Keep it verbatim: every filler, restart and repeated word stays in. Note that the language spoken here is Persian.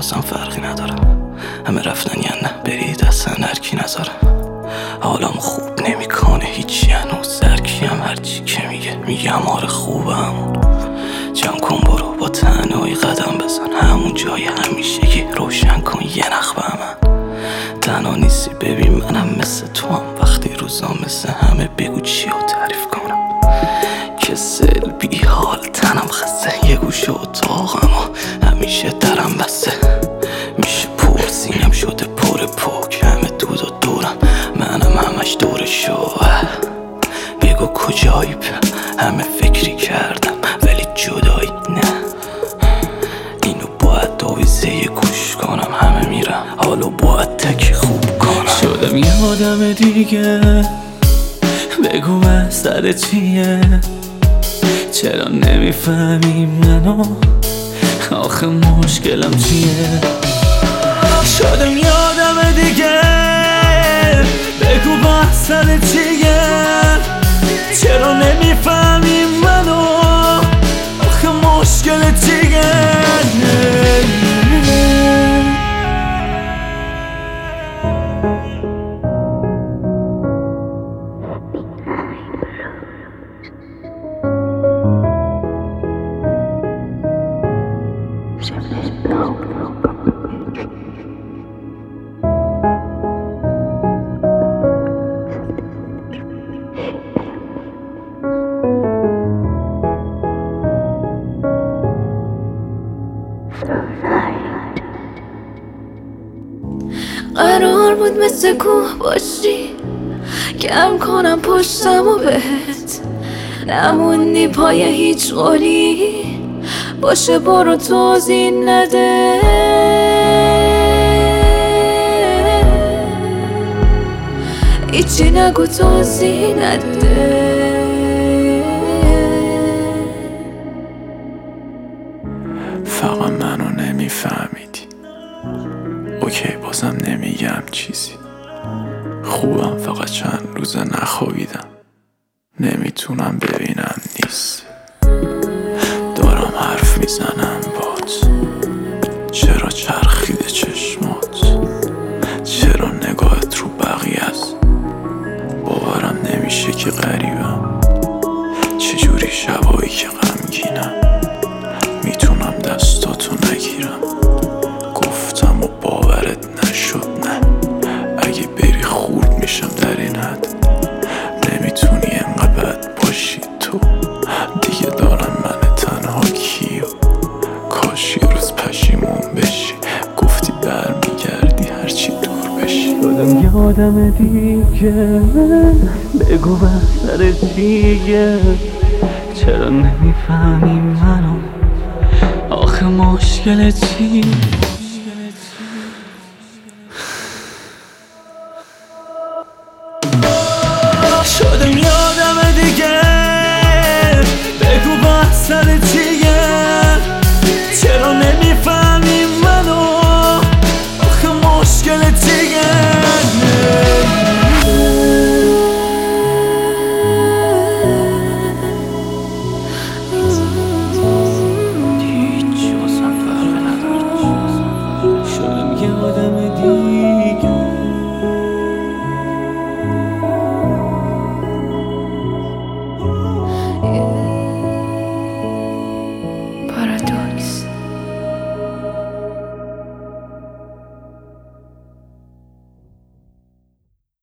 واسم فرقی نداره. همه رفتن یا نه برید اصلا هرکی نذاره. حالم خوب نمیکنه هیچی هنوز سرکیم هرچی که میگه میگم آره خوبم. جمع کن برو با تنهایی قدم بزن همون جای همیشگی روشن کن یه نخ به من. تنها نیستی ببین منم مثل تو هم وقتی روزا مثل همه بگو چی رو تعریف کنم. کسل بی حال تنم خسته یه گوشه اتاقم و همیشه درم بسته میشه پر سینم شده پر پاک همه دود و دورم منم همش دور شو. بگو کجایی همه فکری کردم ولی جدایی نه. اینو باید دویزه یه گوش کنم همه میرم حالو باید تکی خوب کنم. شدم یه آدم دیگه بگو مسئله چیه؟ چرا نمیفهمی منو؟ آخه مشکلم چیه؟ شدم یه آدم دیگه بگو مسئله چیه؟ چرا نمیفهمی منو؟ آخه مشکل چیه؟ قرار بود مثل کوه باشی کم کنم پشتم و بهت نموندی پای هیچ قولی باشه برو توضیح نده. هیچی نگو توضیح نده. فقط منو نمیفهمیدی اوکی بازم نمیگم چیزی خوبم فقط چند روزه نخوابیدم نمیتونم ببینم نیست دارم حرف میزنم بات چرا چرخیده چشمات چرا نگاهت رو بقیه است باورم نمیشه که غریبم چجوری شبایی که غمگینم میتونم دستاتو نگیرم گفتم و باورت نشد نه اگه بری خورد میشم در این حد نمیتونی انقدر بد باشی تو دیگه دارم من تنها کیو کاش یه روز پشیمون بشی گفتی برمیگردی هرچی دور بشی. شدم یه آدم دیگه بگو بسر چیه چرا نمیفهمی منو آخه مشکل چی؟ شدم یه آدم دیگه بگو بسر چیه چرا نمیفهمی منو آخه مشکل چیه؟ شدم یه آدم